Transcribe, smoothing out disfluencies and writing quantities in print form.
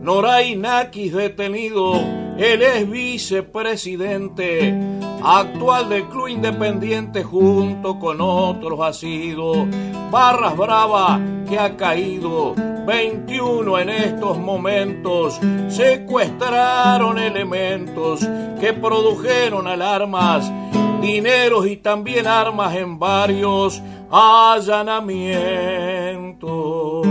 Noray Nakis detenido, él es vicepresidente actual del Club Independiente, junto con otros ha sido. Barras Brava, que ha caído 21 en estos momentos. Secuestraron elementos que produjeron alarmas, dineros y también armas en varios allanamientos.